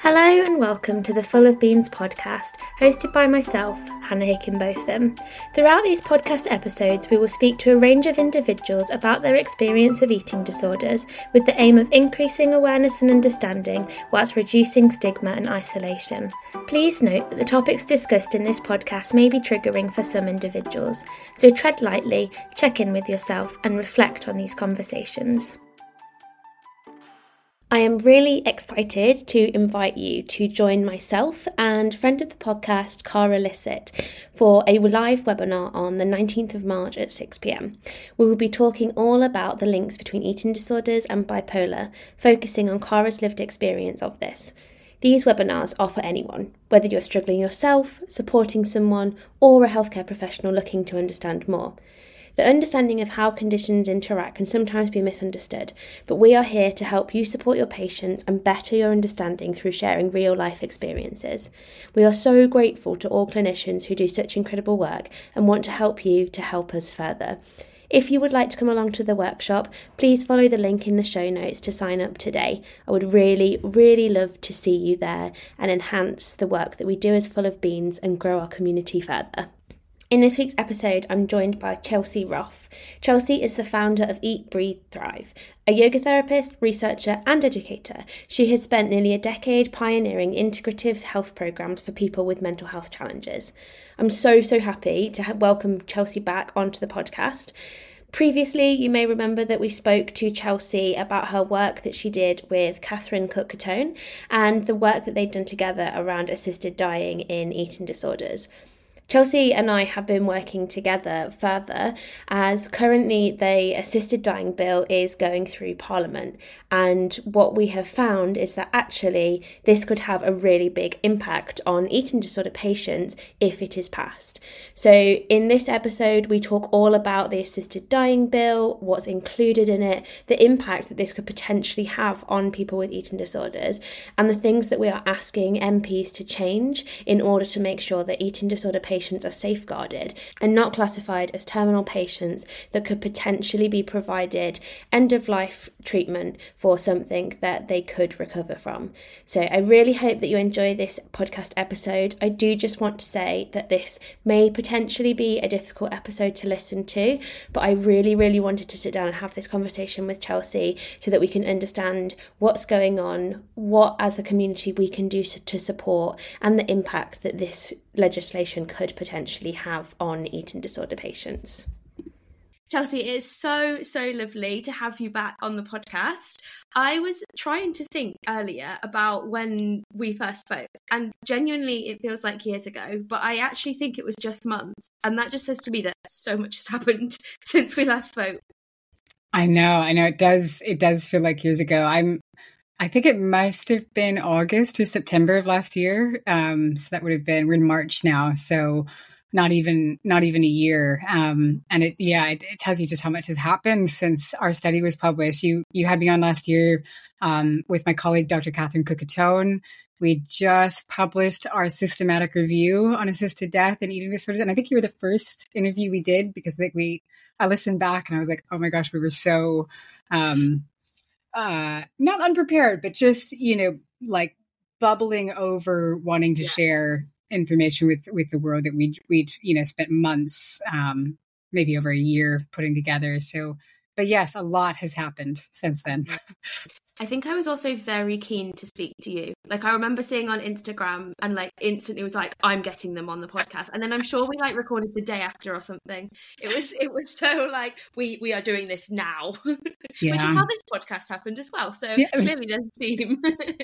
Hello and welcome to the Full of Beans podcast, hosted by myself, Hannah Hickenbotham. Throughout these podcast episodes, we will speak to a range of individuals about their experience of eating disorders, with the aim of increasing awareness and understanding, whilst reducing stigma and isolation. Please note that the topics discussed in this podcast may be triggering for some individuals, so tread lightly, check in with yourself, and reflect on these conversations. I am really excited to invite you to join myself and friend of the podcast, Cara Lissett, for a live webinar on the 19th of March at 6 p.m. We will be talking all about the links between eating disorders and bipolar, focusing on Cara's lived experience of this. These webinars are for anyone, whether you're struggling yourself, supporting someone, or a healthcare professional looking to understand more. The understanding of how conditions interact can sometimes be misunderstood, but we are here to help you support your patients and better your understanding through sharing real-life experiences. We are so grateful to all clinicians who do such incredible work and want to help you to help us further. If you would like to come along to the workshop, please follow the link in the show notes to sign up today. I would really, really love to see you there and enhance the work that we do as Full of Beans and grow our community further. In this week's episode, I'm joined by Chelsea Roff. Chelsea is the founder of Eat, Breathe, Thrive, a yoga therapist, researcher and educator. She has spent nearly a decade pioneering integrative health programs for people with mental health challenges. I'm so happy to welcome Chelsea back onto the podcast. Previously, you may remember that we spoke to Chelsea about her work that she did with Catherine Cook-Catone and the work that they'd done together around assisted dying in eating disorders. Chelsea and I have been working together further as currently the assisted dying bill is going through Parliament, and what we have found is that actually this could have a really big impact on eating disorder patients if it is passed. So in this episode we talk all about the assisted dying bill, what's included in it, the impact that this could potentially have on people with eating disorders, and the things that we are asking MPs to change in order to make sure that eating disorder patients are safeguarded and not classified as terminal patients that could potentially be provided end-of-life treatment for something that they could recover from. So I really hope that you enjoy this podcast episode. I do just want to say that this may potentially be a difficult episode to listen to, but I really wanted to sit down and have this conversation with Chelsea so that we can understand what's going on, what as a community we can do to support, and the impact that this legislation could potentially have on eating disorder patients. Chelsea, it is so lovely to have you back on the podcast. I was trying to think earlier about when we first spoke, and genuinely it feels like years ago, but I actually think it was just months, and that just says to me that so much has happened since we last spoke. I know it does feel like years ago. I think it must have been August or September of last year. So that would have been, we're in March now. So not even a year. And it tells you just how much has happened since our study was published. You had me on last year, with my colleague, Dr. Catherine Cook-Catone. We just published our systematic review on assisted death and eating disorders. And I think you were the first interview we did because I listened back and I was like, oh my gosh, we were so, not unprepared, but just, like bubbling over wanting to share information with the world that we'd spent months, maybe over a year putting together. So, but yes, a lot has happened since then. I think I was also very keen to speak to you. Like, I remember seeing on Instagram and like instantly was like, I'm getting them on the podcast. And then I'm sure we like recorded the day after or something. It was so like, we are doing this now, which is how this podcast happened as well. So clearly there's a theme.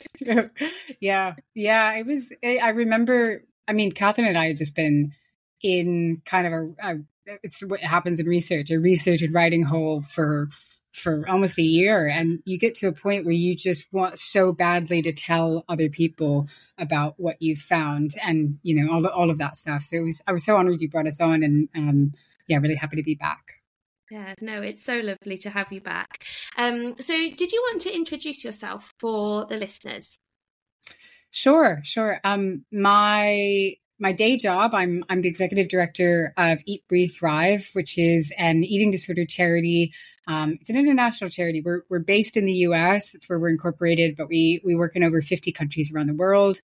I remember, Catherine and I had just been in kind of it's what happens in research, a research and writing hole for almost a year. And you get to a point where you just want so badly to tell other people about what you've found and, all of that stuff. So I was so honored you brought us on and, really happy to be back. Yeah, no, it's so lovely to have you back. So did you want to introduce yourself for the listeners? Sure. My my day job, I'm the executive director of Eat, Breathe, Thrive, which is an eating disorder charity. It's an international charity. We're based in the U.S. That's where we're incorporated, but we work in over 50 countries around the world.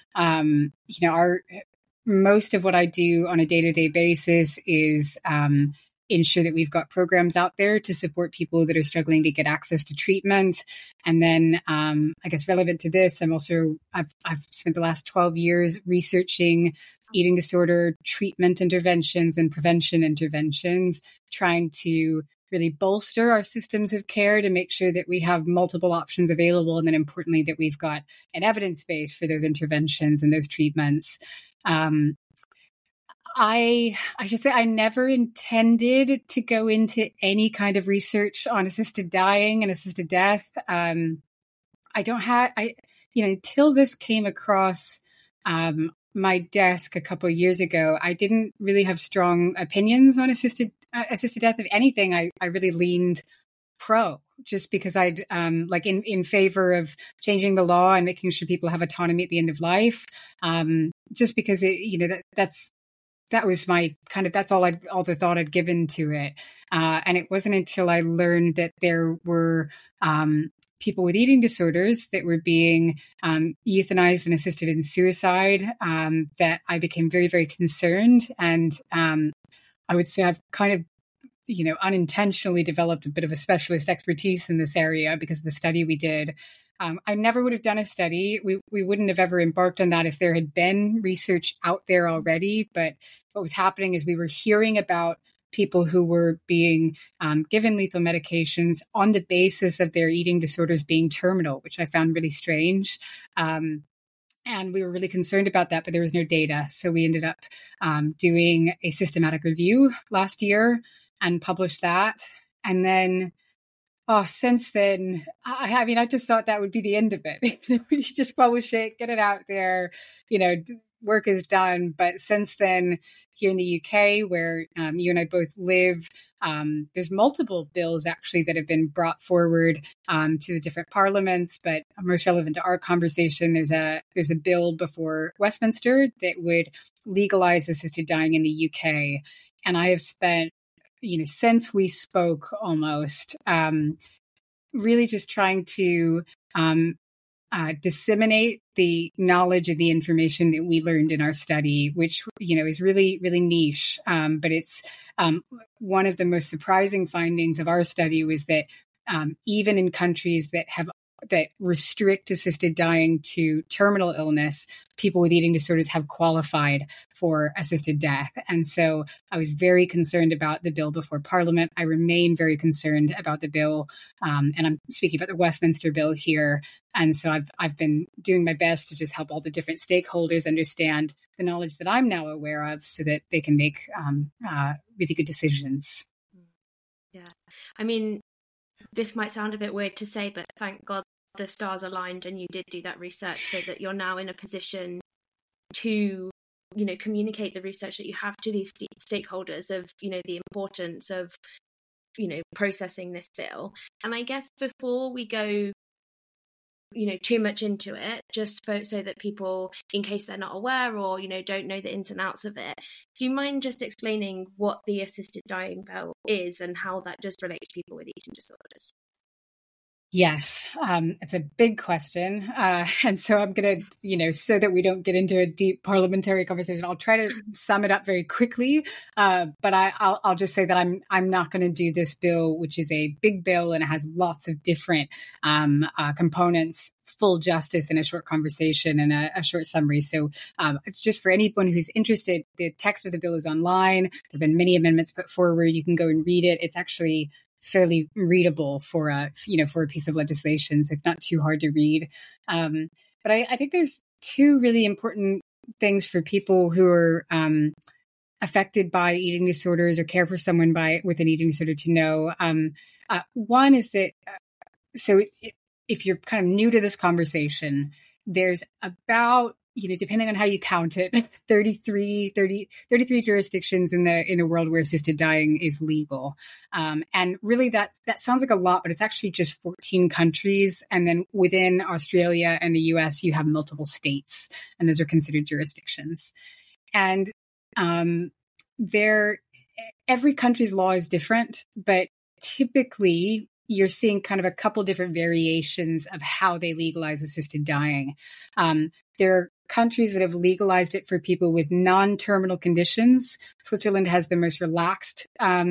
Most of what I do on a day-to-day basis is ensure that we've got programs out there to support people that are struggling to get access to treatment. And then, I guess relevant to this, I've spent the last 12 years researching eating disorder treatment interventions and prevention interventions, trying to really bolster our systems of care to make sure that we have multiple options available. And then importantly, that we've got an evidence base for those interventions and those treatments. I should say I never intended to go into any kind of research on assisted dying and assisted death. Until this came across my desk a couple of years ago, I didn't really have strong opinions on assisted death. If anything, I really leaned pro, just because I'd in favor of changing the law and making sure people have autonomy at the end of life. Just because that was my that's all the thought I'd given to it. And it wasn't until I learned that there were people with eating disorders that were being euthanized and assisted in suicide that I became very, very concerned. And I would say I've unintentionally developed a bit of a specialist expertise in this area because of the study we did. I never would have done a study. We wouldn't have ever embarked on that if there had been research out there already. But what was happening is we were hearing about people who were being given lethal medications on the basis of their eating disorders being terminal, which I found really strange. And we were really concerned about that, but there was no data. So we ended up doing a systematic review last year and published that. And then since then, I just thought that would be the end of it. We just publish it, get it out there, work is done. But since then, here in the UK, where you and I both live, there's multiple bills actually that have been brought forward to the different parliaments. But most relevant to our conversation, there's a bill before Westminster that would legalize assisted dying in the UK. And I have spent since we spoke almost, really just trying to disseminate the knowledge and the information that we learned in our study, which, is really, really niche. But it's one of the most surprising findings of our study was that even in countries that restrict assisted dying to terminal illness, people with eating disorders have qualified for assisted death. And so I was very concerned about the bill before Parliament. I remain very concerned about the bill. And I'm speaking about the Westminster bill here. And so I've been doing my best to just help all the different stakeholders understand the knowledge that I'm now aware of so that they can make really good decisions. Yeah. I mean, this might sound a bit weird to say, but thank God the stars aligned and you did do that research so that you're now in a position to, communicate the research that you have to these stakeholders of, the importance of, processing this bill. And I guess before we go, too much into it, just so that people, in case they're not aware or, don't know the ins and outs of it, do you mind just explaining what the assisted dying bill is and how that just relates to people with eating disorders? Yes, it's a big question. And so I'm going to, so that we don't get into a deep parliamentary conversation, I'll try to sum it up very quickly. But I'll just say that I'm not going to do this bill, which is a big bill and it has lots of different components, full justice in a short conversation and a short summary. So just for anyone who's interested, the text of the bill is online. There have been many amendments put forward. You can go and read it. It's actually fairly readable for a piece of legislation. So it's not too hard to read. But I think there's two really important things for people who are affected by eating disorders or care for someone with an eating disorder to know. One is that, so if you're kind of new to this conversation, there's about, depending on how you count it, 33 jurisdictions in the world where assisted dying is legal. And really that sounds like a lot, but it's actually just 14 countries. And then within Australia and the US, you have multiple states, and those are considered jurisdictions. And every country's law is different, but typically you're seeing kind of a couple different variations of how they legalize assisted dying. There are countries that have legalized it for people with non-terminal conditions. Switzerland has the most relaxed,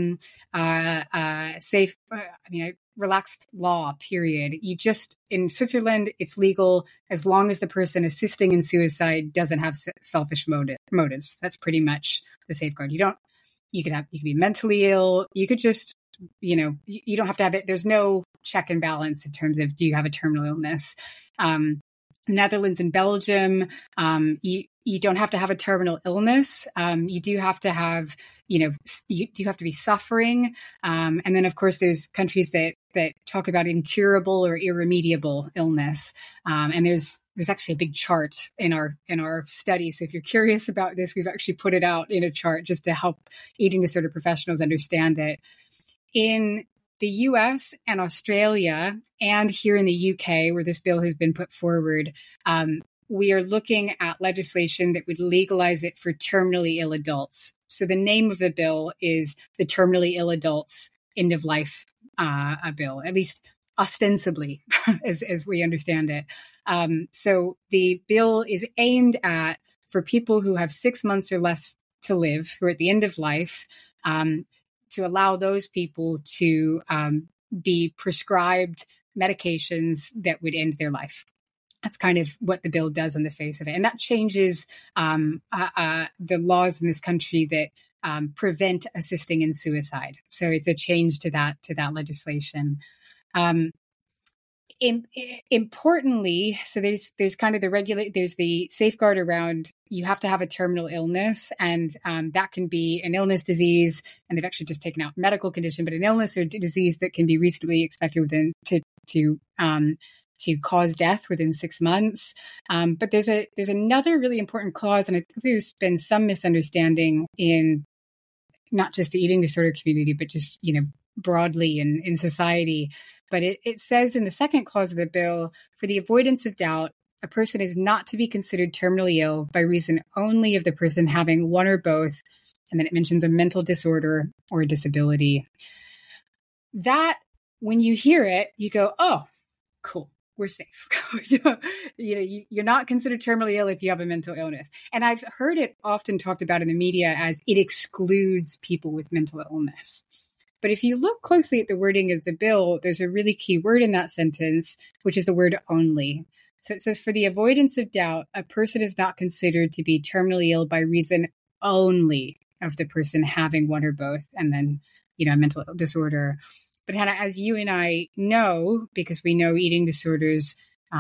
relaxed law, period. In Switzerland, it's legal as long as the person assisting in suicide doesn't have selfish motives. That's pretty much the safeguard. You can be mentally ill. You could just, you don't have to have it. There's no check and balance in terms of, do you have a terminal illness? Netherlands and Belgium, you don't have to have a terminal illness. You do have to have, you do have to be suffering. And then, of course, there's countries that talk about incurable or irremediable illness. And there's actually a big chart in our study. So if you're curious about this, we've actually put it out in a chart just to help eating disorder professionals understand it. In the US and Australia, and here in the UK, where this bill has been put forward, we are looking at legislation that would legalize it for terminally ill adults. So the name of the bill is the Terminally Ill Adults End of Life Bill, at least ostensibly, as we understand it. So the bill is aimed at, for people who have 6 months or less to live, who are at the end of life, to allow those people to be prescribed medications that would end their life. That's kind of what the bill does on the face of it. And that changes the laws in this country that prevent assisting in suicide. So it's a change to that legislation. Importantly, so there's kind of there's the safeguard around, you have to have a terminal illness, and that can be an illness, disease, and they've actually just taken out medical condition, but an illness or disease that can be reasonably expected within to cause death within 6 months. But there's another really important clause, and I think there's been some misunderstanding in not just the eating disorder community, but just broadly in society. But it says in the second clause of the bill, for the avoidance of doubt, a person is not to be considered terminally ill by reason only of the person having one or both. And then it mentions a mental disorder or a disability. That, when you hear it, you go, oh, cool, we're safe. You're not considered terminally ill if you have a mental illness. And I've heard it often talked about in the media as it excludes people with mental illness. But if you look closely at the wording of the bill, there's a really key word in that sentence, which is the word only. So it says, for the avoidance of doubt, a person is not considered to be terminally ill by reason only of the person having one or both, and then, a mental disorder. But Hannah, as you and I know, because we know eating disorders,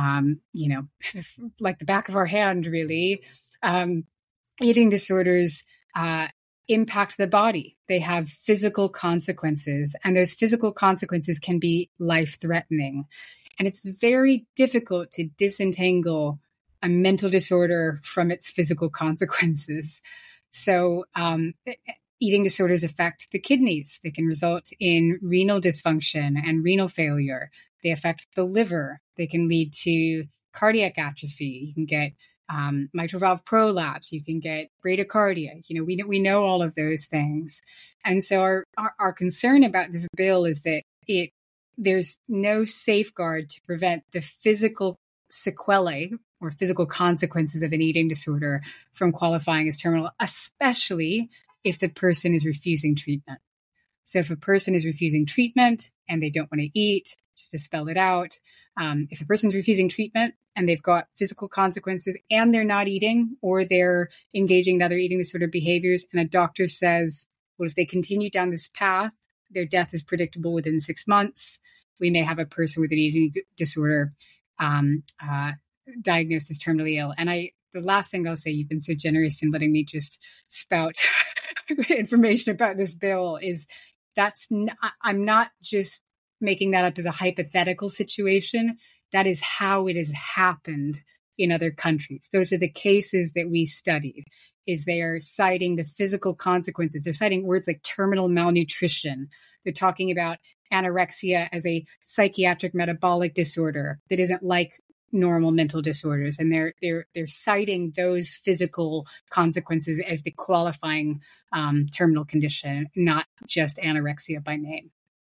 like the back of our hand, really, eating disorders impact the body. They have physical consequences, and those physical consequences can be life-threatening. And it's very difficult to disentangle a mental disorder from its physical consequences. So eating disorders affect the kidneys. They can result in renal dysfunction and renal failure. They affect the liver. They can lead to cardiac atrophy. You can get mitral valve prolapse. You can get bradycardia. We know all of those things. And so our concern about this bill is that there's no safeguard to prevent the physical sequelae or physical consequences of an eating disorder from qualifying as terminal, especially if the person is refusing treatment. So if a person is refusing treatment and they don't want to eat, just to spell it out, if a person's refusing treatment and they've got physical consequences and they're not eating, or they're engaging in other eating disorder behaviors, and a doctor says, well, if they continue down this path, their death is predictable within 6 months, we may have a person with an eating disorder diagnosed as terminally ill. And the last thing I'll say, you've been so generous in letting me just spout information about this bill, is I'm not just making that up as a hypothetical situation. That is how it has happened in other countries. Those are the cases that we studied, is they are citing the physical consequences. They're citing words like terminal malnutrition. They're talking about anorexia as a psychiatric metabolic disorder that isn't like normal mental disorders, and they're citing those physical consequences as the qualifying terminal condition, not just anorexia by name.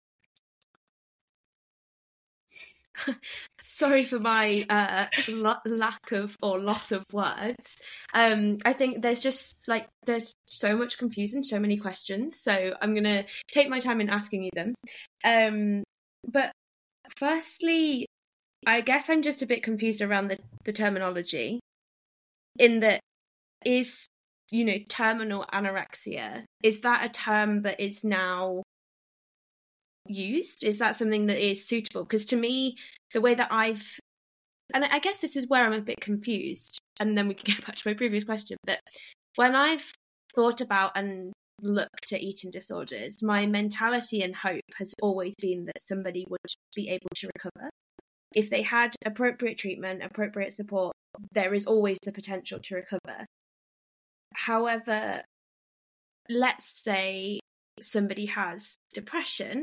Sorry for my lack of or loss of words. I think there's so much confusion, so many questions. So I'm going to take my time in asking you them. But firstly, I guess I'm just a bit confused around the terminology, in that is, terminal anorexia, is that a term that is now used? Is that something that is suitable? Because to me, the way that and I guess this is where I'm a bit confused, and then we can get back to my previous question, but when I've thought about and looked at eating disorders, my mentality and hope has always been that somebody would be able to recover. If they had appropriate treatment, appropriate support, there is always the potential to recover. However, let's say somebody has depression,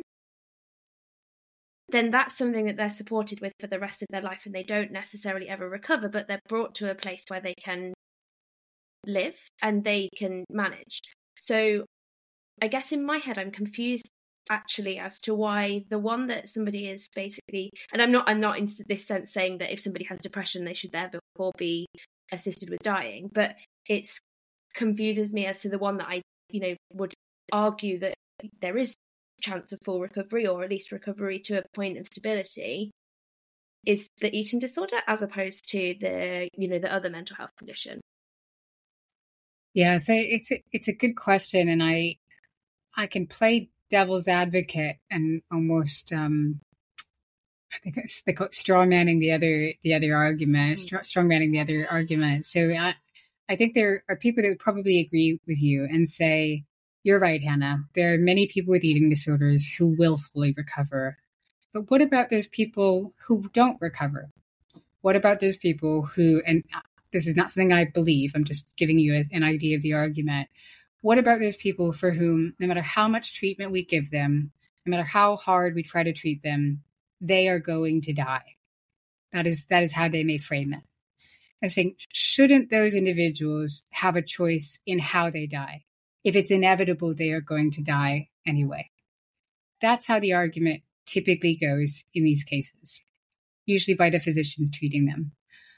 then that's something that they're supported with for the rest of their life, and they don't necessarily ever recover, but they're brought to a place where they can live and they can manage. So I guess in my head, I'm confused actually as to why the one that somebody is basically, and I'm not in this sense saying that if somebody has depression, they should therefore be assisted with dying, but it confuses me as to the one that I, would argue that there is chance of full recovery, or at least recovery to a point of stability, is the eating disorder as opposed to the other mental health condition. Yeah, so it's a good question, and I can play devil's advocate and almost I think they call it strawmanning the other argument, strawmanning the other argument. So I think there are people that would probably agree with you and say, you're right, Hannah. There are many people with eating disorders who will fully recover. But what about those people who don't recover? What about those people who, and this is not something I believe, I'm just giving you an idea of the argument. What about those people for whom, no matter how much treatment we give them, no matter how hard we try to treat them, they are going to die? That is how they may frame it. I'm saying, shouldn't those individuals have a choice in how they die? If it's inevitable, they are going to die anyway. That's how the argument typically goes in these cases, usually by the physicians treating them.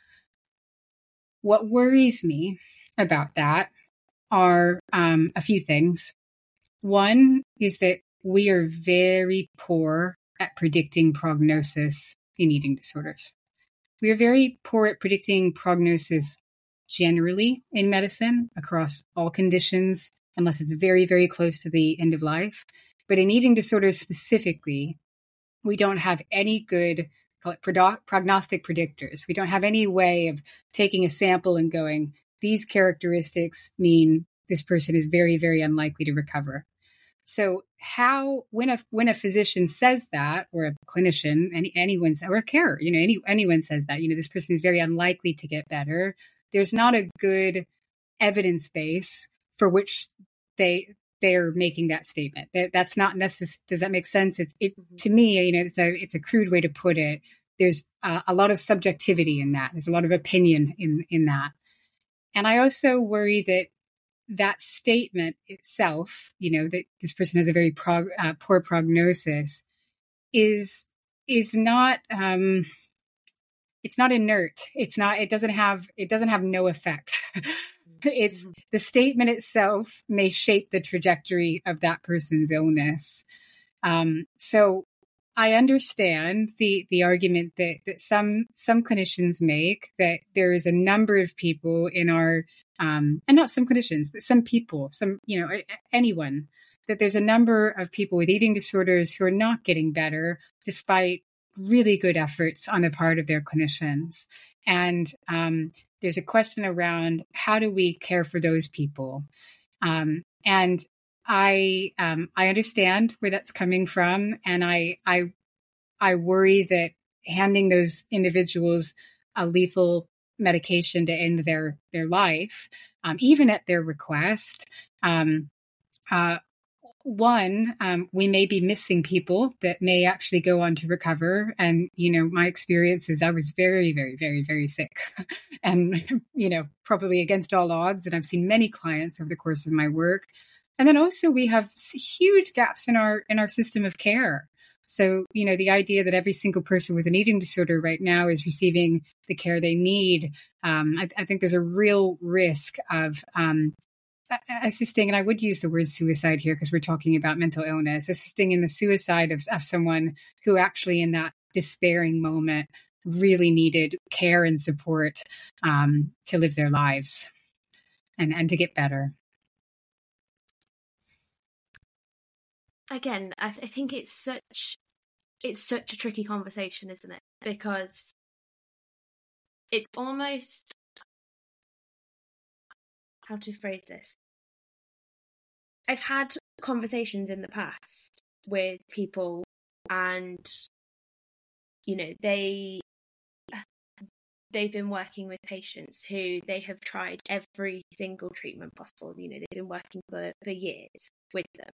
What worries me about that are a few things. One is that we are very poor at predicting prognosis in eating disorders. We are very poor at predicting prognosis generally in medicine across all conditions, unless it's very, very close to the end of life. But in eating disorders specifically, we don't have any good, call it prognostic predictors. We don't have any way of taking a sample and going, these characteristics mean this person is very, very unlikely to recover. So when a physician says that, or a clinician, anyone, or a carer, anyone says that, this person is very unlikely to get better, there's not a good evidence base for which they're making that statement. That's not necessary. Does that make sense? To me, it's a crude way to put it. There's a lot of subjectivity in that. There's a lot of opinion in that. And I also worry that statement itself, that this person has a very poor prognosis, is not. It's not inert. It doesn't have no effect. It's the statement itself may shape the trajectory of that person's illness. So I understand the argument that some clinicians make, that there is a number of people in our, and not some clinicians, that some people, anyone, that there's a number of people with eating disorders who are not getting better despite really good efforts on the part of their clinicians. And there's a question around, how do we care for those people? And I understand where that's coming from, and I worry that handing those individuals a lethal medication to end their life, even at their request, one, we may be missing people that may actually go on to recover. And, my experience is I was very, very, very, very sick and, probably against all odds. And I've seen many clients over the course of my work. And then also we have huge gaps in our system of care. So, the idea that every single person with an eating disorder right now is receiving the care they need, I think there's a real risk of assisting, and I would use the word suicide here because we're talking about mental illness, assisting in the suicide of someone who actually in that despairing moment really needed care and support to live their lives and to get better. Again, I think it's such a tricky conversation, isn't it? Because it's almost, how to phrase this? I've had conversations in the past with people and, they've been working with patients who they have tried every single treatment possible. They've been working for years with them.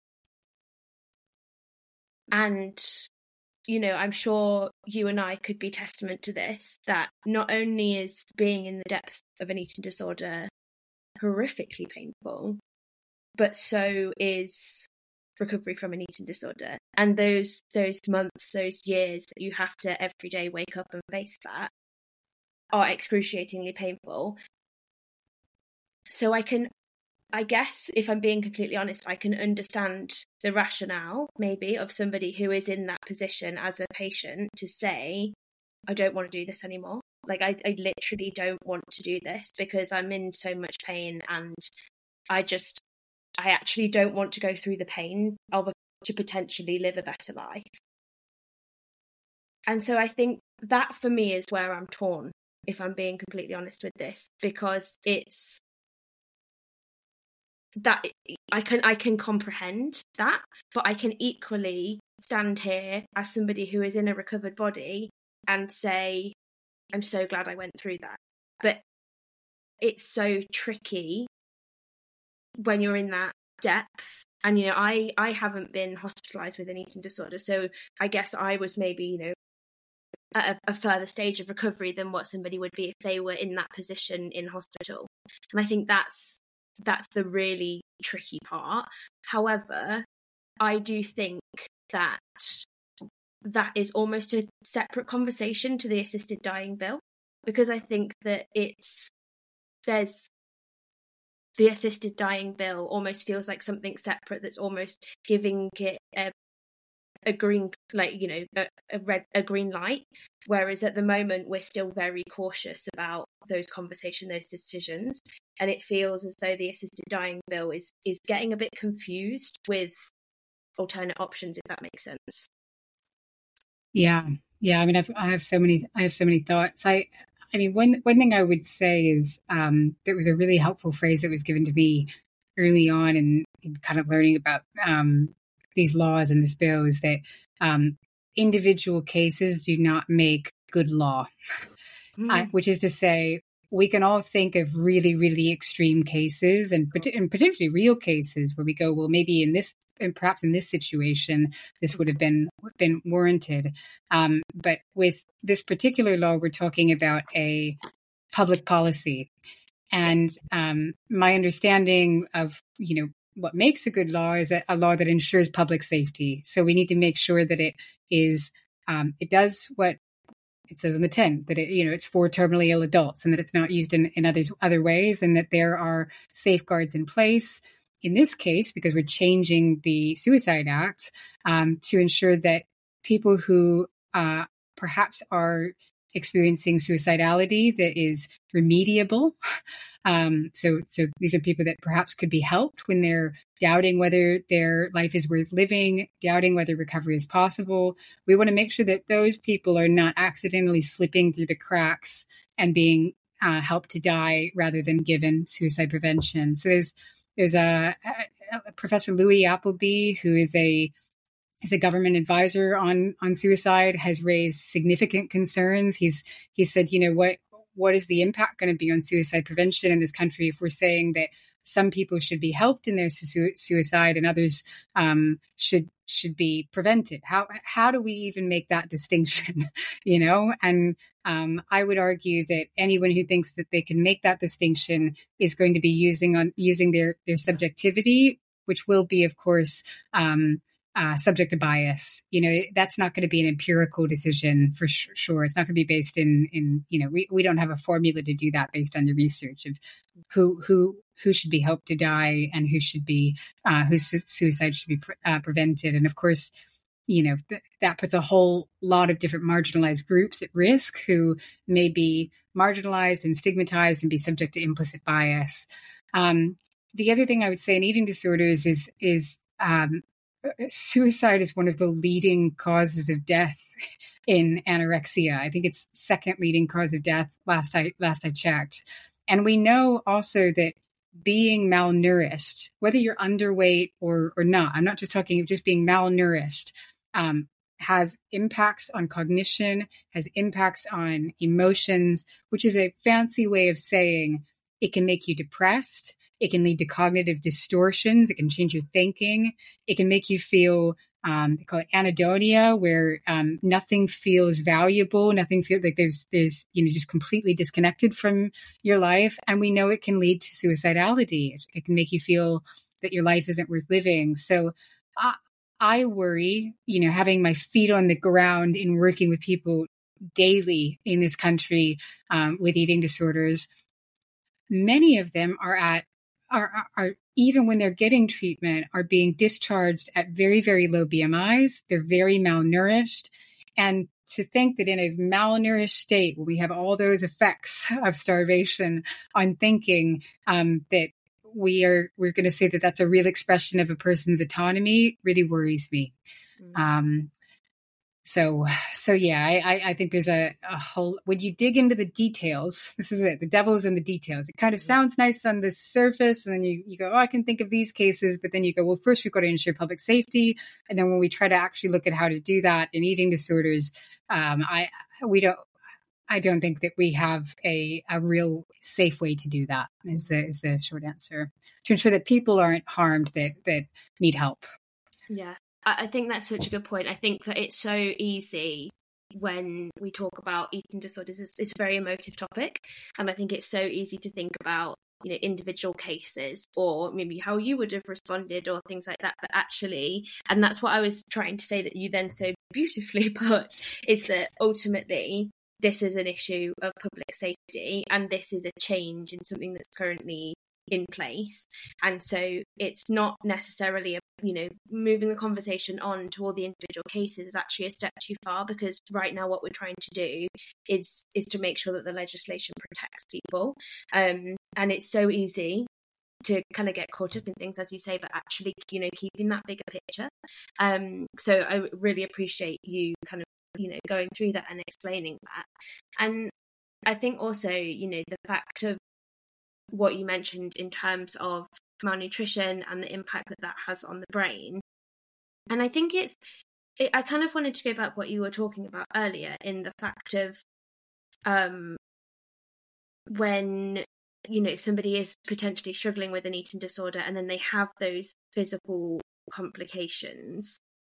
And, I'm sure you and I could be testament to this, that not only is being in the depths of an eating disorder horrifically painful, but so is recovery from an eating disorder. And those months, those years that you have to every day wake up and face that are excruciatingly painful. So I guess, if I'm being completely honest, I can understand the rationale, maybe, of somebody who is in that position as a patient to say, I don't want to do this anymore. Like, I literally don't want to do this because I'm in so much pain, and I actually don't want to go through the pain to potentially live a better life. And so I think that for me is where I'm torn, if I'm being completely honest with this, because it's that I can comprehend that, but I can equally stand here as somebody who is in a recovered body and say, I'm so glad I went through that. But it's so tricky when you're in that depth. And, I haven't been hospitalized with an eating disorder, so I guess I was maybe, at a further stage of recovery than what somebody would be if they were in that position in hospital. And I think that's the really tricky part. However, I do think that is almost a separate conversation to the assisted dying bill, because I think that there's the assisted dying bill almost feels like something separate that's almost giving it a green, like, a green light, whereas at the moment we're still very cautious about those conversations, those decisions, and it feels as though the assisted dying bill is getting a bit confused with alternate options, if that makes sense. Yeah. I mean, I have so many thoughts. I mean, one thing I would say is there was a really helpful phrase that was given to me early on in kind of learning about these laws and this bill, is that individual cases do not make good law, which is to say, we can all think of really, really extreme cases and potentially real cases where we go, well, maybe in this, and perhaps in this situation, this would have been warranted. But with this particular law, we're talking about a public policy. And my understanding of, what makes a good law is a law that ensures public safety. So we need to make sure that it is, it does what it says on the tin, that it's for terminally ill adults, and that it's not used in other ways, and that there are safeguards in place. In this case, because we're changing the Suicide Act to ensure that people who perhaps are experiencing suicidality that is remediable. So these are people that perhaps could be helped when they're doubting whether their life is worth living, doubting whether recovery is possible. We want to make sure that those people are not accidentally slipping through the cracks and being helped to die rather than given suicide prevention. So there's a Professor Louis Appleby, who is a government advisor on suicide, has raised significant concerns. He said, what is the impact going to be on suicide prevention in this country if we're saying that some people should be helped in their suicide and others should be prevented. How do we even make that distinction? And I would argue that anyone who thinks that they can make that distinction is going to be using their subjectivity, which will be, of course, subject to bias. That's not going to be an empirical decision for sure. It's not going to be based in we don't have a formula to do that based on the research of who should be helped to die and whose suicide should be prevented. And of course, that puts a whole lot of different marginalized groups at risk who may be marginalized and stigmatized and be subject to implicit bias. The other thing I would say in eating disorders is suicide is one of the leading causes of death in anorexia. I think it's second leading cause of death last I checked. And we know also that being malnourished, whether you're underweight or not, I'm not just talking of just being malnourished, has impacts on cognition, has impacts on emotions, which is a fancy way of saying it can make you depressed. It can lead to cognitive distortions. It can change your thinking. It can make you feel, they call it anhedonia, where nothing feels valuable. Nothing feels like there's just completely disconnected from your life. And we know it can lead to suicidality. It can make you feel that your life isn't worth living. So I worry, having my feet on the ground in working with people daily in this country with eating disorders. Many of them are even when they're getting treatment, are being discharged at very, very low BMIs. They're very malnourished. And to think that in a malnourished state, where we have all those effects of starvation on thinking, that we're going to say that that's a real expression of a person's autonomy really worries me. So yeah, I think there's a whole, when you dig into the details, this is it, the devil's in the details. It kind of sounds nice on the surface, and then you go, I can think of these cases, but then you go, well, first we've got to ensure public safety. And then when we try to actually look at how to do that in eating disorders, I don't think that we have a real safe way to do that, is the short answer, to ensure that people aren't harmed that need help. Yeah. I think that's such a good point. I think that it's so easy when we talk about eating disorders. It's a very emotive topic. And I think it's so easy to think about, individual cases or maybe how you would have responded or things like that. But actually, and that's what I was trying to say that you then so beautifully put, is that ultimately this is an issue of public safety and this is a change in something that's currently in place. And so it's not necessarily moving the conversation on to all the individual cases is actually a step too far, because right now what we're trying to do is to make sure that the legislation protects people, and it's so easy to kind of get caught up in things, as you say, but actually keeping that bigger picture. So I really appreciate you kind of going through that and explaining that. And I think also the fact of what you mentioned in terms of malnutrition and the impact that has on the brain. And I think I kind of wanted to go back what you were talking about earlier in the fact of when somebody is potentially struggling with an eating disorder and then they have those physical complications.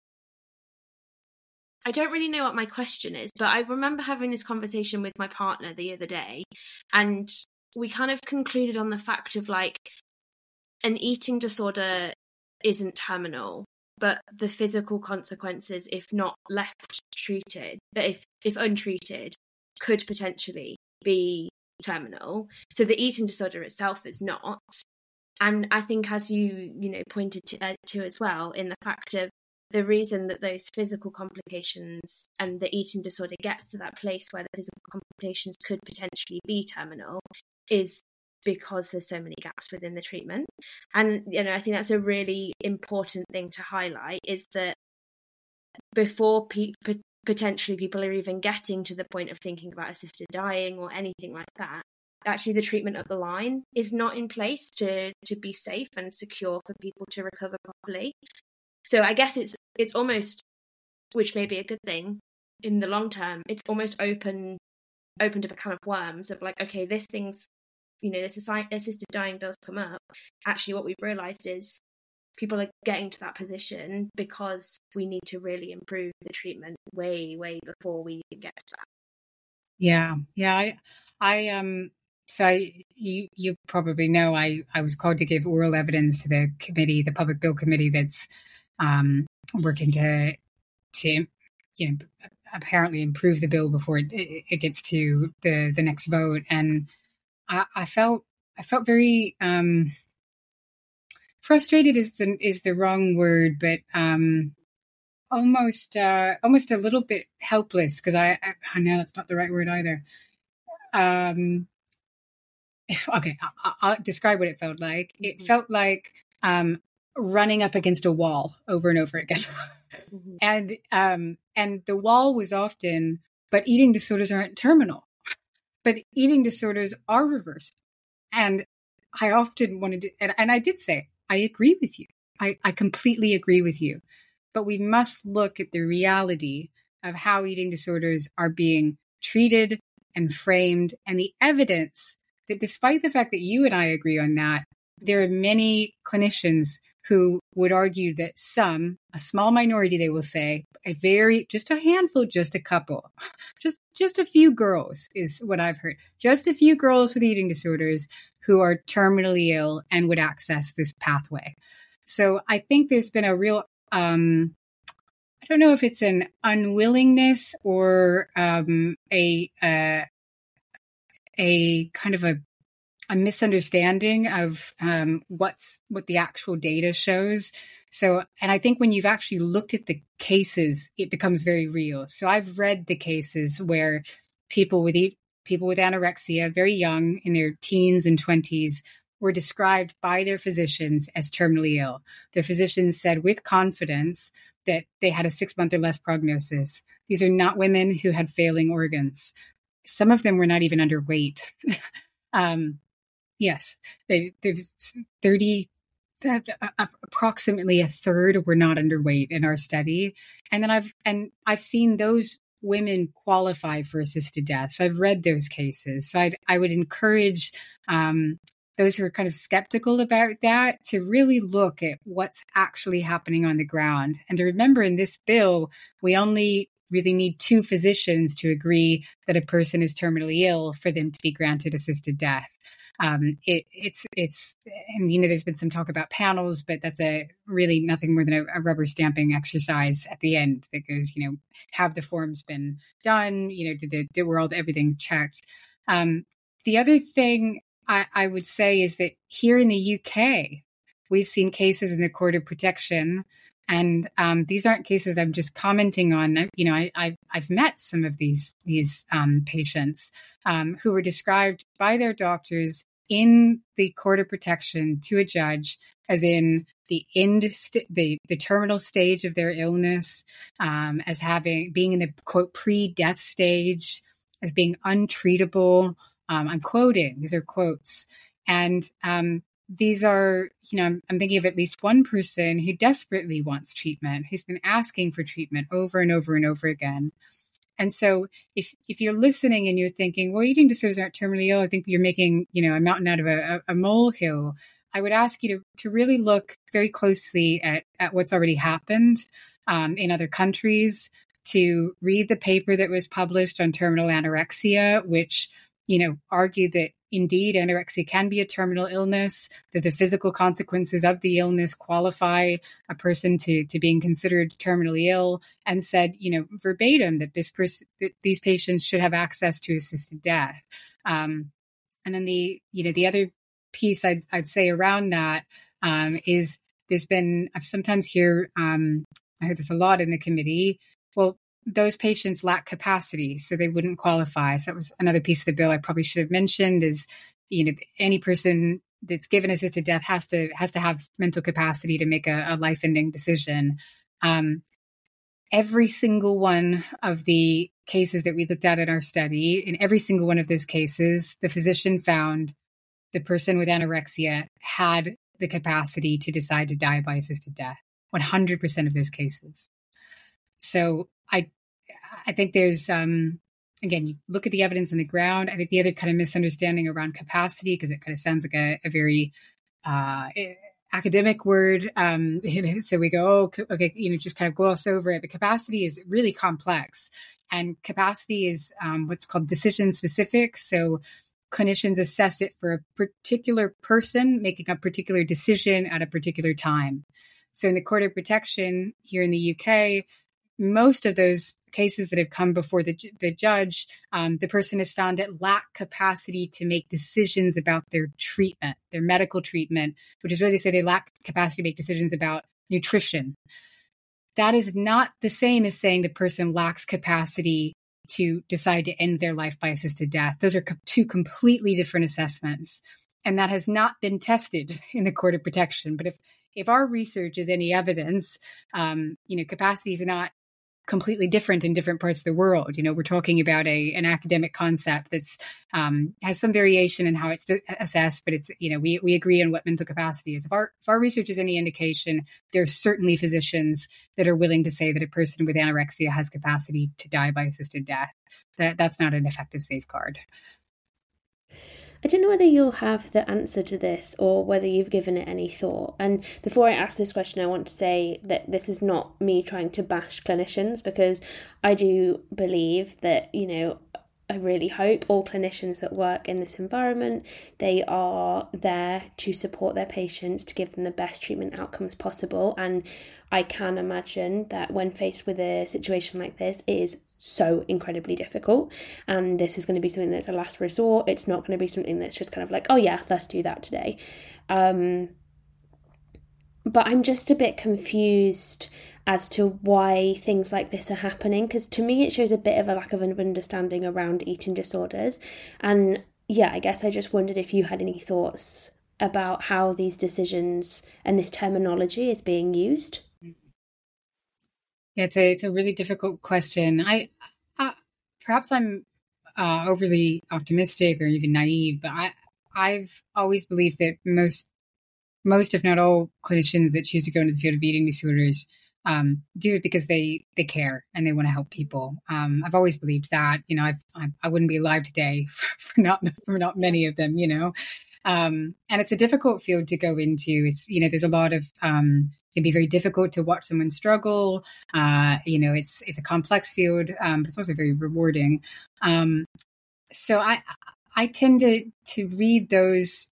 I don't really know what my question is, but I remember having this conversation with my partner the other day, and we kind of concluded on the fact of an eating disorder isn't terminal, but the physical consequences, if not left treated, but if untreated, could potentially be terminal. So the eating disorder itself is not. And I think, as you pointed to as well, in the fact of the reason that those physical complications and the eating disorder gets to that place where the physical complications could potentially be terminal is because there's so many gaps within the treatment. And I think that's a really important thing to highlight, is that before potentially people are even getting to the point of thinking about assisted dying or anything like that, actually the treatment of the line is not in place to be safe and secure for people to recover properly. So I guess it's almost, which may be a good thing in the long term, it's almost opened up a can of worms of okay, this thing's this assisted dying bills come up, actually what we've realised is people are getting to that position because we need to really improve the treatment way before we even get to that. You probably know I was called to give oral evidence to the committee, the Public Bill Committee that's working to apparently improve the bill before it gets to the next vote. And I felt very frustrated is the wrong word, but almost a little bit helpless, because I know that's not the right word either. Okay, I'll describe what it felt like. It felt like running up against a wall over and over again. And the wall was often, but eating disorders aren't terminal, but eating disorders are reversible. And I often wanted to, and I did say, I agree with you. I completely agree with you. But we must look at the reality of how eating disorders are being treated and framed, and the evidence that despite the fact that you and I agree on that, there are many clinicians who would argue that a small minority, they will say, just a handful, just a couple, just a few girls is what I've heard. Just a few girls with eating disorders who are terminally ill and would access this pathway. So I think there's been a real, I don't know if it's an unwillingness or a kind of a misunderstanding of what the actual data shows. So, and I think when you've actually looked at the cases, it becomes very real. So I've read the cases where people with anorexia, very young, in their teens and 20s, were described by their physicians as terminally ill. Their physicians said with confidence that they had a 6-month or less prognosis. These are not women who had failing organs. Some of them were not even underweight. Yes, there's 30, approximately a third were not underweight in our study. And then I've seen those women qualify for assisted death. So I've read those cases. So I would encourage those who are kind of skeptical about that to really look at what's actually happening on the ground. And to remember, in this bill, we only really need 2 physicians to agree that a person is terminally ill for them to be granted assisted death. It's and there's been some talk about panels, but that's really nothing more than a rubber stamping exercise at the end that goes, have the forms been done? Were everything's checked? The other thing I would say is that here in the UK, we've seen cases in the Court of Protection. And these aren't cases I'm just commenting on. I've met some of these patients who were described by their doctors in the Court of Protection to a judge as in the terminal stage of their illness, as being in the quote pre-death stage, as being untreatable. I'm quoting; these are quotes, and these are, I'm thinking of at least one person who desperately wants treatment, who's been asking for treatment over and over and over again. And so if you're listening and you're thinking, well, eating disorders aren't terminally ill, I think you're making, a mountain out of a molehill, I would ask you to really look very closely at what's already happened in other countries, to read the paper that was published on terminal anorexia, which, argued that indeed, anorexia can be a terminal illness, that the physical consequences of the illness qualify a person to being considered terminally ill, and said, verbatim that that these patients should have access to assisted death. And then the other piece I'd say around that is I've sometimes I heard this a lot in the committee. Well, those patients lack capacity, so they wouldn't qualify. So that was another piece of the bill I probably should have mentioned is, any person that's given assisted death has to have mental capacity to make a life-ending decision. Every single one of the cases that we looked at in our study, in every single one of those cases, the physician found the person with anorexia had the capacity to decide to die by assisted death, 100% of those cases. So I think there's again, you look at the evidence on the ground. I think the other kind of misunderstanding around capacity, because it kind of sounds like a very academic word. So we go, oh, okay, just kind of gloss over it. But capacity is really complex. And capacity is what's called decision specific. So clinicians assess it for a particular person making a particular decision at a particular time. So in the Court of Protection here in the UK, most of those cases that have come before the judge, the person has found it lack capacity to make decisions about their treatment, their medical treatment, which is really to say they lack capacity to make decisions about nutrition. That is not the same as saying the person lacks capacity to decide to end their life by assisted death. Those are two completely different assessments. And that has not been tested in the Court of Protection. But if our research is any evidence, capacity is not completely different in different parts of the world. We're talking about an academic concept that's has some variation in how it's assessed, but it's, we agree on what mental capacity is. If our research is any indication, there are certainly physicians that are willing to say that a person with anorexia has capacity to die by assisted death. That's not an effective safeguard. I don't know whether you'll have the answer to this or whether you've given it any thought. And before I ask this question, I want to say that this is not me trying to bash clinicians, because I do believe that, I really hope all clinicians that work in this environment, they are there to support their patients, to give them the best treatment outcomes possible. And I can imagine that when faced with a situation like this, it is so incredibly difficult, and this is going to be something that's a last resort. It's not going to be something that's just kind of like, oh yeah, let's do that today. But I'm just a bit confused as to why things like this are happening, because to me it shows a bit of a lack of an understanding around eating disorders. And yeah, I guess I just wondered if you had any thoughts about how these decisions and this terminology is being used. Yeah, it's a really difficult question. Perhaps I'm overly optimistic or even naive, but I've always believed that most, if not all, clinicians that choose to go into the field of eating disorders do it because they care and they want to help people. I've always believed that. I wouldn't be alive today for not many of them. And it's a difficult field to go into. It's there's a lot of can be very difficult to watch someone struggle. It's a complex field, but it's also very rewarding. So I tend to read those.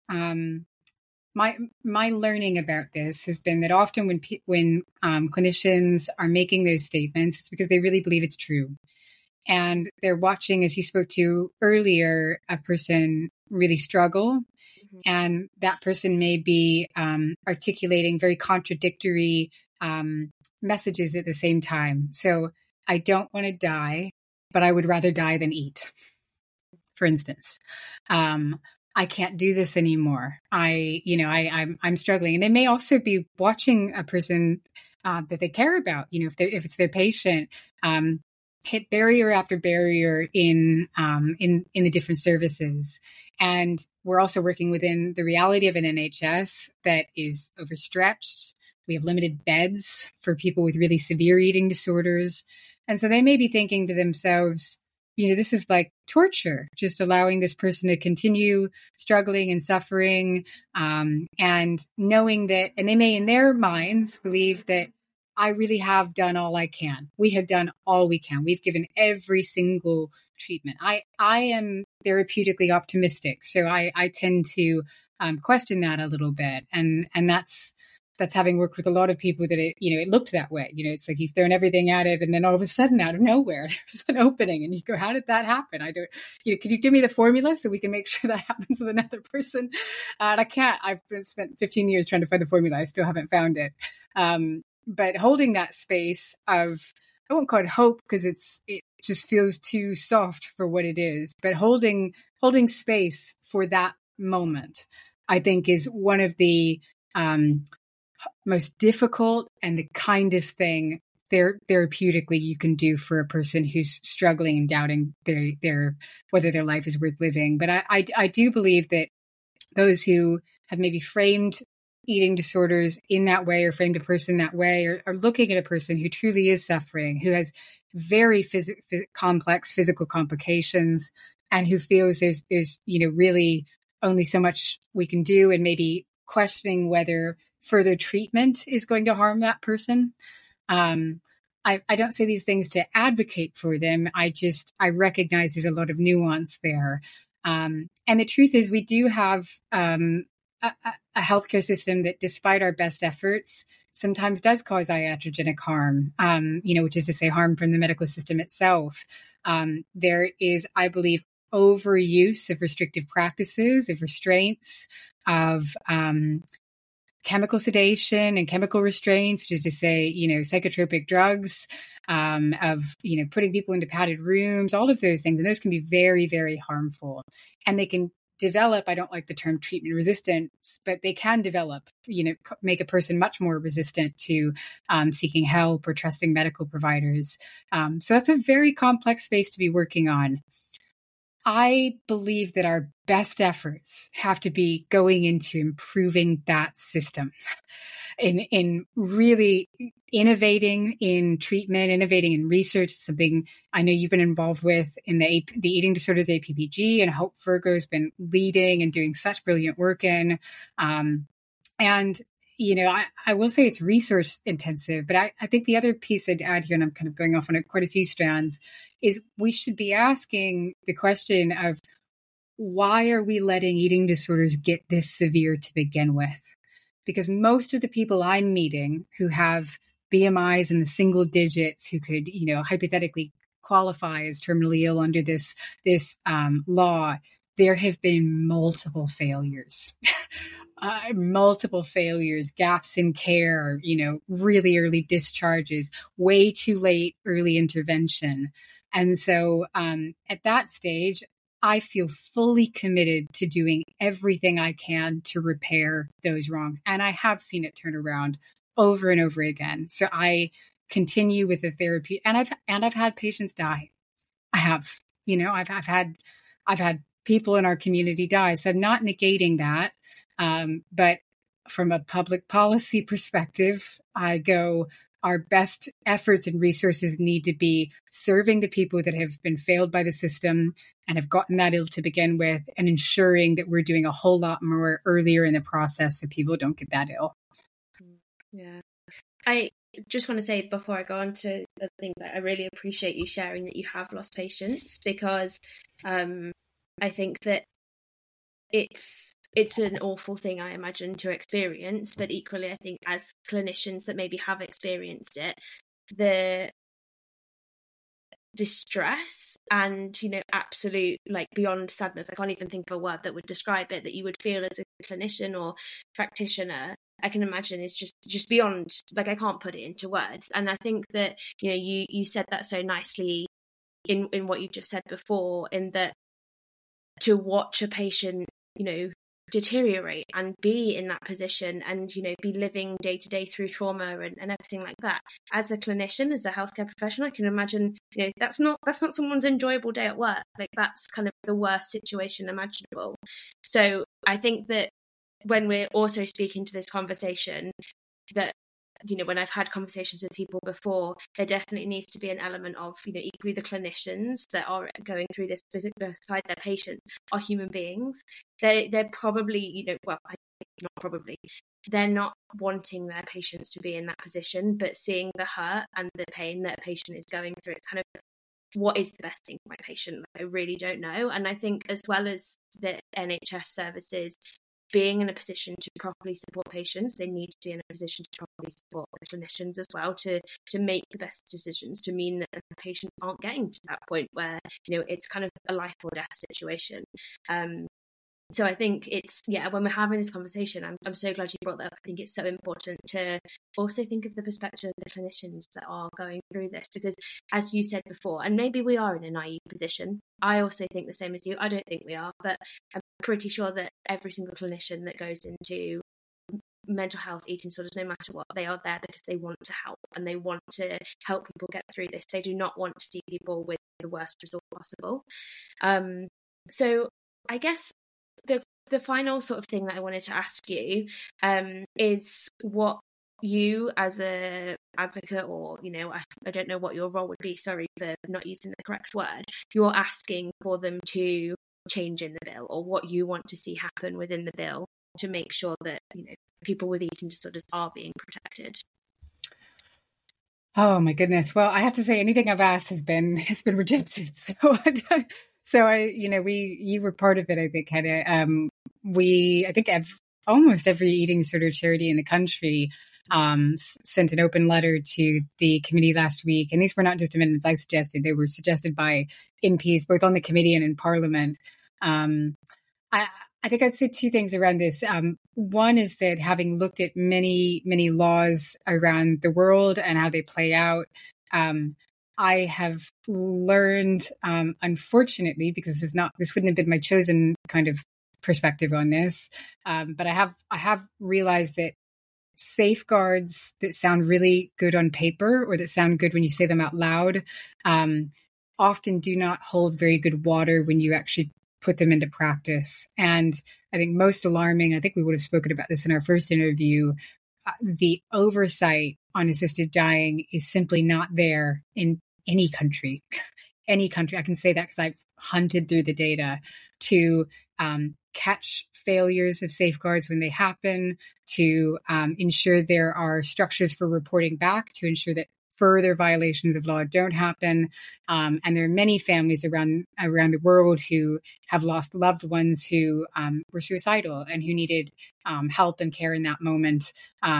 My learning about this has been that often when clinicians are making those statements, it's because they really believe it's true. And they're watching, as you spoke to earlier, a person really struggle. And that person may be articulating very contradictory messages at the same time. So I don't want to die, but I would rather die than eat, for instance. I can't do this anymore. I'm struggling. And they may also be watching a person that they care about, if it's their patient, hit barrier after barrier in the different services. And we're also working within the reality of an NHS that is overstretched. We have limited beds for people with really severe eating disorders. And so they may be thinking to themselves, this is like torture, just allowing this person to continue struggling and suffering, and knowing that, and they may in their minds believe that I really have done all I can. We have done all we can. We've given every single treatment. I am therapeutically optimistic, so I tend to question that a little bit, and that's having worked with a lot of people that it looked that way. It's like you've thrown everything at it, and then all of a sudden, out of nowhere, there's an opening, and you go, "How did that happen?" I don't. Can you give me the formula so we can make sure that happens with another person? And I can't. I've spent 15 years trying to find the formula. I still haven't found it. But holding that space of, I won't call it hope because it just feels too soft for what it is, but holding space for that moment, I think, is one of the most difficult and the kindest thing therapeutically you can do for a person who's struggling and doubting whether their life is worth living. But I do believe that those who have maybe framed eating disorders in that way or framed a person that way, or looking at a person who truly is suffering, who has very complex physical complications, and who feels there's really only so much we can do, and maybe questioning whether further treatment is going to harm that person. I don't say these things to advocate for them. I recognize there's a lot of nuance there. And the truth is, we do have a healthcare system that, despite our best efforts, sometimes does cause iatrogenic harm, which is to say harm from the medical system itself. There is, I believe, overuse of restrictive practices, of restraints, of chemical sedation and chemical restraints, which is to say, psychotropic drugs, of, putting people into padded rooms, all of those things. And those can be very, very harmful. And they can develop, I don't like the term treatment resistance, but they can develop, make a person much more resistant to seeking help or trusting medical providers. So that's a very complex space to be working on. I believe that our best efforts have to be going into improving that system, in really innovating in treatment, innovating in research, something I know you've been involved with in the Eating Disorders APPG, and Hope Virgo has been leading and doing such brilliant work in. And I will say it's resource intensive, but I think the other piece I'd add here, and I'm kind of going off on quite a few strands, is we should be asking the question of, why are we letting eating disorders get this severe to begin with? Because most of the people I'm meeting who have BMIs in the single digits, who could, hypothetically qualify as terminally ill under this law, there have been multiple failures. Multiple failures, gaps in care, really early discharges, way too late early intervention. And so at that stage, I feel fully committed to doing everything I can to repair those wrongs. And I have seen it turn around over and over again. So I continue with the therapy, and I've had patients die. I have, I've had people in our community die. So I'm not negating that. But from a public policy perspective, I go, our best efforts and resources need to be serving the people that have been failed by the system and have gotten that ill to begin with, and ensuring that we're doing a whole lot more earlier in the process so people don't get that ill. Yeah. I just want to say, before I go on to the thing, that I really appreciate you sharing that you have lost patients, because I think that it's an awful thing, I imagine, to experience, but equally I think as clinicians that maybe have experienced it, the distress and absolute, like, beyond sadness, I can't even think of a word that would describe it, that you would feel as a clinician or practitioner, I can imagine is just beyond, like, I can't put it into words. And I think that you said that so nicely in what you just said before, in that to watch a patient deteriorate and be in that position, and be living day to day through trauma and everything like that, as a clinician, as a healthcare professional, I can imagine that's not someone's enjoyable day at work. Like, that's kind of the worst situation imaginable. So I think that when we're also speaking to this conversation, that when I've had conversations with people before, there definitely needs to be an element of, equally the clinicians that are going through this beside their patients are human beings. They're probably, not probably, they're not wanting their patients to be in that position, but seeing the hurt and the pain that a patient is going through, it's kind of, what is the best thing for my patient? I really don't know. And I think, as well as the NHS services being in a position to properly support patients, they need to be in a position to properly support the clinicians as well, to make the best decisions, to mean that the patients aren't getting to that point where it's kind of a life or death situation. So I think it's, when we're having this conversation, I'm so glad you brought that up. I think it's so important to also think of the perspective of the clinicians that are going through this, because, as you said before, and maybe we are in a naive position, I also think the same as you. I don't think we are, but I'm pretty sure that every single clinician that goes into mental health, eating disorders, no matter what, they are there because they want to help, and they want to help people get through this. They do not want to see people with the worst result possible. So I guess the the final sort of thing that I wanted to ask you is what you as a advocate, or I don't know what your role would be, sorry for not using the correct word, you're asking for them to change in the bill, or what you want to see happen within the bill to make sure that people with eating disorders are being protected. Oh my goodness. Well, I have to say anything I've asked has been rejected. So you were part of it, I think, Hedda. I think almost every eating disorder charity in the country sent an open letter to the committee last week. And these were not just amendments I suggested. They were suggested by MPs, both on the committee and in Parliament. I think I'd say two things around this. One is that having looked at many, many laws around the world and how they play out, I have learned, unfortunately, because this wouldn't have been my chosen kind of perspective on this, but I have realized that safeguards that sound really good on paper, or that sound good when you say them out loud, often do not hold very good water when you actually put them into practice. And I think most alarming, I think we would have spoken about this in our first interview, the oversight on assisted dying is simply not there in any country. Any country, I can say that because I've hunted through the data to catch failures of safeguards when they happen, to ensure there are structures for reporting back, to ensure that further violations of law don't happen. And there are many families around the world who have lost loved ones who were suicidal and who needed help and care in that moment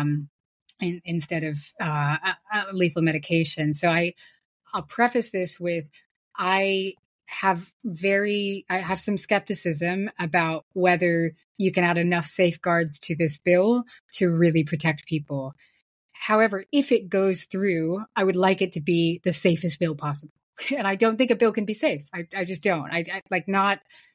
instead of lethal medication. So I'll preface this with, I have some skepticism about whether you can add enough safeguards to this bill to really protect people. However, if it goes through, I would like it to be the safest bill possible. And I don't think a bill can be safe. I just don't. I like not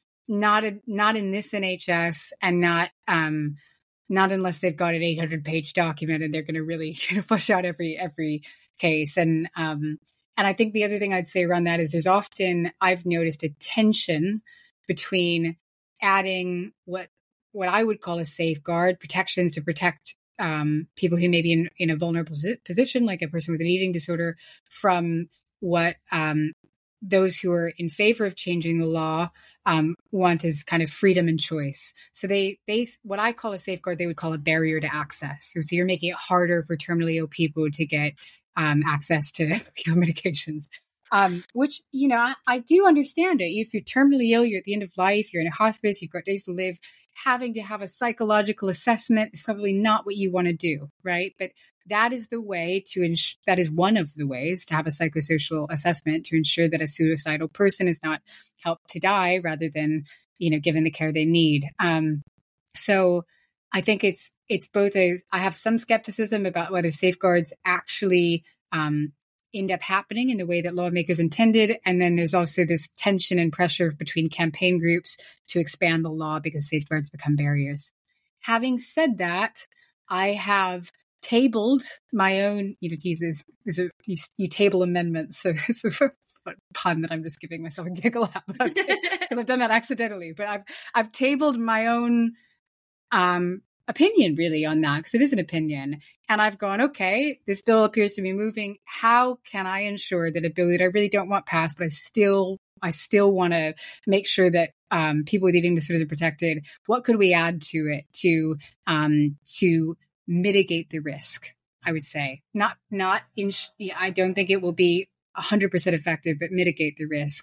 in this NHS, and not unless they've got an 800-page document and they're going to really flush out every case. And I think the other thing I'd say around that is there's often, I've noticed, a tension between adding what I would call a safeguard, protections to protect people who may be in a vulnerable position, like a person with an eating disorder, from what those who are in favor of changing the law want is kind of freedom and choice. So they what I call a safeguard, they would call a barrier to access. So you're making it harder for terminally ill people to get access to medications. Which, I do understand it. If you're terminally ill, you're at the end of life, you're in a hospice, you've got days to live, having to have a psychological assessment is probably not what you want to do, right? But that is the way that is one of the ways to have a psychosocial assessment to ensure that a suicidal person is not helped to die rather than, given the care they need. So I think it's both I have some skepticism about whether safeguards actually end up happening in the way that lawmakers intended. And then there's also this tension and pressure between campaign groups to expand the law because safeguards become barriers. Having said that, I have tabled my own, you table amendments. So it's a pun that I'm just giving myself a giggle at, because I've done that accidentally. But I've tabled my own opinion really on that, because it is an opinion. And I've gone, okay, this bill appears to be moving. How can I ensure that a bill that I really don't want passed, but I still want to make sure that people with eating disorders are protected? What could we add to it to mitigate the risk? I would say I don't think it will be 100% effective, but mitigate the risk.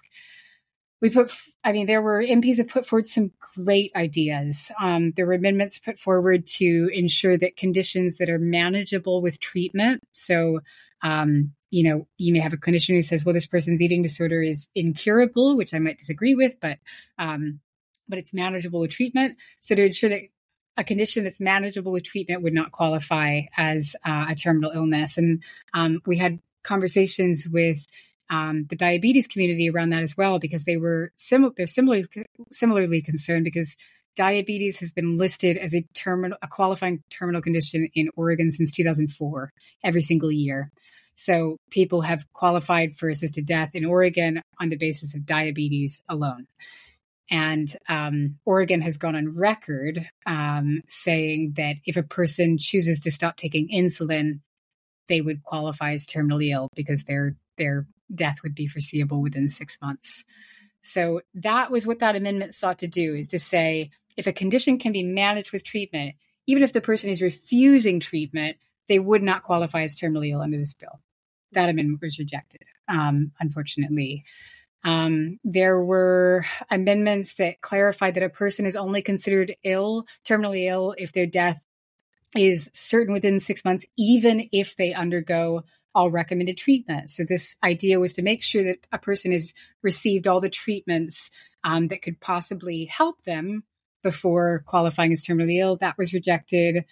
There were MPs that put forward some great ideas. There were amendments put forward to ensure that conditions that are manageable with treatment. So, you may have a clinician who says, well, this person's eating disorder is incurable, which I might disagree with, but it's manageable with treatment. So to ensure that a condition that's manageable with treatment would not qualify as a terminal illness. And we had conversations with the diabetes community around that as well, because they're similarly concerned, because diabetes has been listed as a qualifying terminal condition in Oregon since 2004, every single year. So people have qualified for assisted death in Oregon on the basis of diabetes alone. And Oregon has gone on record saying that if a person chooses to stop taking insulin, they would qualify as terminally ill because their death would be foreseeable within 6 months. So that was what that amendment sought to do, is to say if a condition can be managed with treatment, even if the person is refusing treatment, they would not qualify as terminally ill under this bill. That amendment was rejected, unfortunately. There were amendments that clarified that a person is only considered terminally ill, if their death is certain within 6 months, even if they undergo all recommended treatment. So this idea was to make sure that a person has received all the treatments that could possibly help them before qualifying as terminally ill. That was rejected.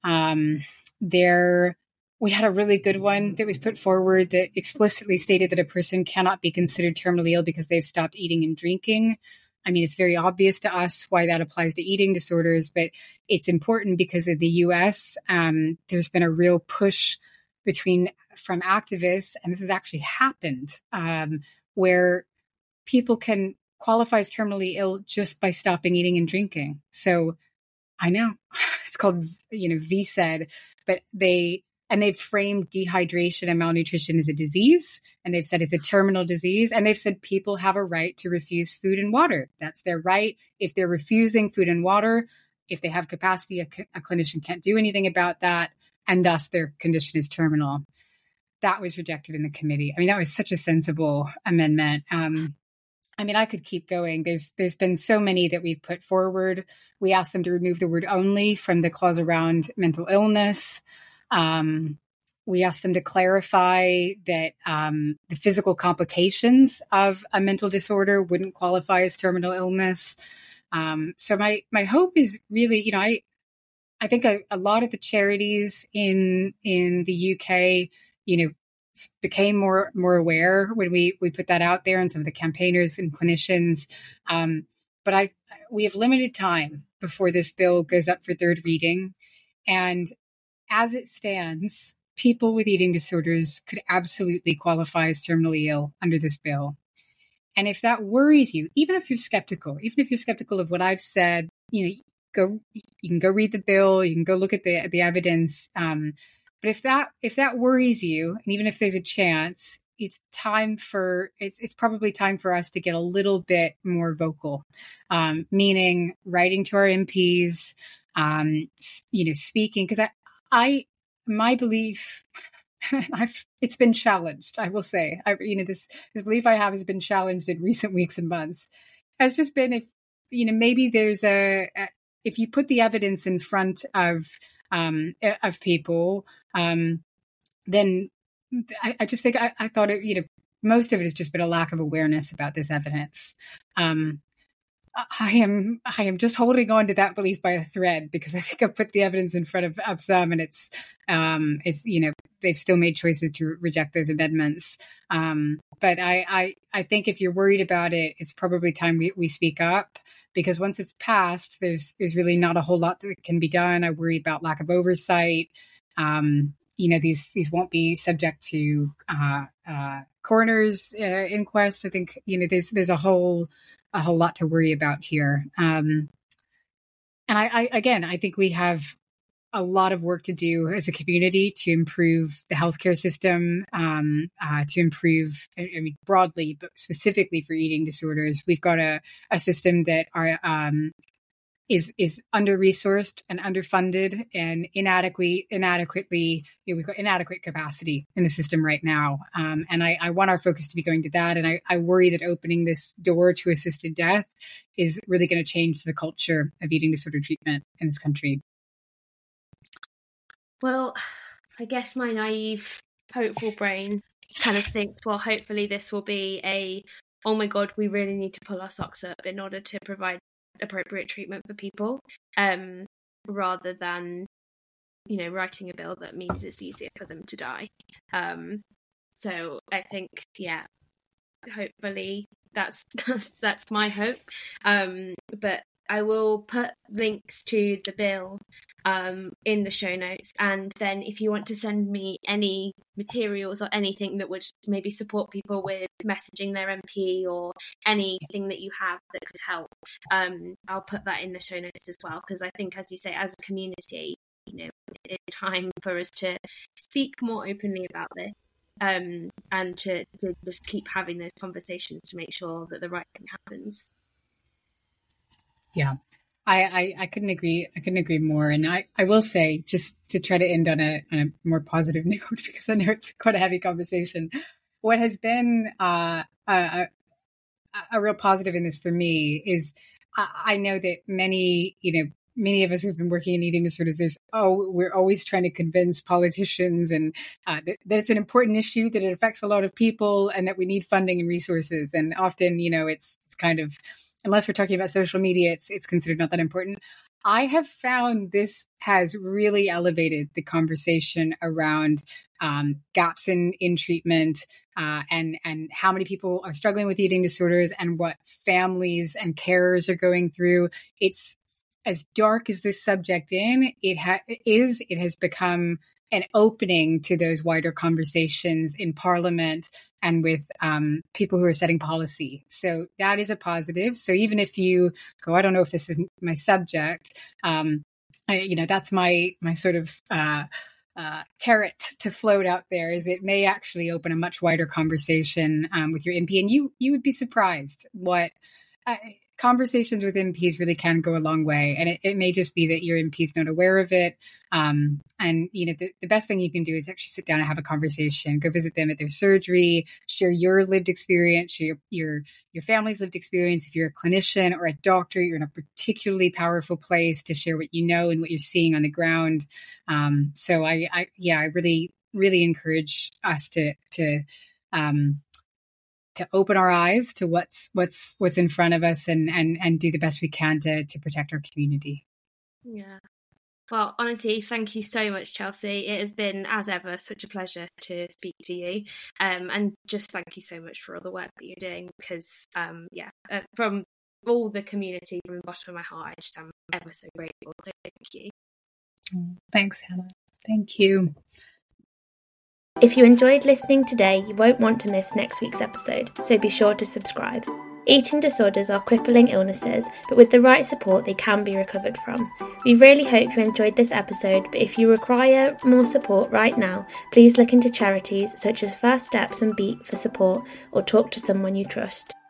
We had a really good one that was put forward that explicitly stated that a person cannot be considered terminally ill because they've stopped eating and drinking. I mean, it's very obvious to us why that applies to eating disorders, but it's important because in the US, there's been a real push from activists, and this has actually happened, where people can qualify as terminally ill just by stopping eating and drinking. So I know it's called, VSED, but they've framed dehydration and malnutrition as a disease, and they've said it's a terminal disease, and they've said people have a right to refuse food and water. That's their right. If they're refusing food and water, if they have capacity, a clinician can't do anything about that, and thus their condition is terminal. That was rejected in the committee. I mean, that was such a sensible amendment. I could keep going. There's been so many that we've put forward. We asked them to remove the word only from the clause around mental illness. We asked them to clarify that the physical complications of a mental disorder wouldn't qualify as terminal illness. So my hope is really, I think a lot of the charities in the UK, became more aware when we put that out there, and some of the campaigners and clinicians. But we have limited time before this bill goes up for third reading. And as it stands, people with eating disorders could absolutely qualify as terminally ill under this bill. And if that worries you, even if you're skeptical of what I've said, you can go read the bill, you can go look at the evidence. But if that worries you, and even if there's a chance, it's probably time for us to get a little bit more vocal, meaning writing to our MPs, speaking, because my belief, it's been challenged. I will say, this belief I have has been challenged in recent weeks and months. Has just been maybe there's if you put the evidence in front of people, then I just think I thought most of it has just been a lack of awareness about this evidence. I am just holding on to that belief by a thread, because I think I've put the evidence in front of some, and it's they've still made choices to reject those amendments. But I think if you're worried about it, it's probably time we speak up, because once it's passed, there's really not a whole lot that can be done. I worry about lack of oversight. These won't be subject to coroner's inquests. I think there's a whole lot to worry about here. And I think we have a lot of work to do as a community to improve the healthcare system, to improve, broadly, but specifically for eating disorders. We've got a system that is under-resourced and underfunded and inadequately, we've got inadequate capacity in the system right now. And I want our focus to be going to that. And I worry that opening this door to assisted death is really going to change the culture of eating disorder treatment in this country. Well, I guess my naive, hopeful brain kind of thinks, well, hopefully this will be oh my God, we really need to pull our socks up in order to provide appropriate treatment for people, rather than writing a bill that means it's easier for them to die. So I think, hopefully that's my hope. But I will put links to the bill in the show notes, and then if you want to send me any materials or anything that would maybe support people with messaging their MP or anything that you have that could help, I'll put that in the show notes as well, because I think, as you say, as a community, it's time for us to speak more openly about this, and to just keep having those conversations to make sure that the right thing happens. Yeah, I couldn't agree. I couldn't agree more. And I will say, just to try to end on a more positive note, because I know it's quite a heavy conversation. What has been a real positive in this for me is I know that many of us who've been working in eating disorders, we're always trying to convince politicians and that it's an important issue, that it affects a lot of people, and that we need funding and resources. And often, it's kind of, unless we're talking about social media, it's considered not that important. I have found this has really elevated the conversation around gaps in treatment, and how many people are struggling with eating disorders, and what families and carers are going through. It's as dark as this subject it has become an opening to those wider conversations in Parliament and with people who are setting policy. So that is a positive. So even if you go, I don't know if this is my subject, that's my sort of carrot to float out there, is it may actually open a much wider conversation with your MP. And you would be surprised what conversations with MPs really can go a long way. And it may just be that your MP's not aware of it. And, the best thing you can do is actually sit down and have a conversation, go visit them at their surgery, share your lived experience, share your family's lived experience. If you're a clinician or a doctor, you're in a particularly powerful place to share what you know and what you're seeing on the ground. So I really, really encourage us to open our eyes to what's in front of us and do the best we can to protect our community. Yeah. Well, honestly, thank you so much, Chelsea. It has been, as ever, such a pleasure to speak to you. And just thank you so much for all the work that you're doing, because, from all the community, from the bottom of my heart, I'm ever so grateful. So thank you. Thanks, Hannah. Thank you. If you enjoyed listening today, you won't want to miss next week's episode, so be sure to subscribe. Eating disorders are crippling illnesses, but with the right support they can be recovered from. We really hope you enjoyed this episode, but if you require more support right now, please look into charities such as First Steps and Beat for support, or talk to someone you trust.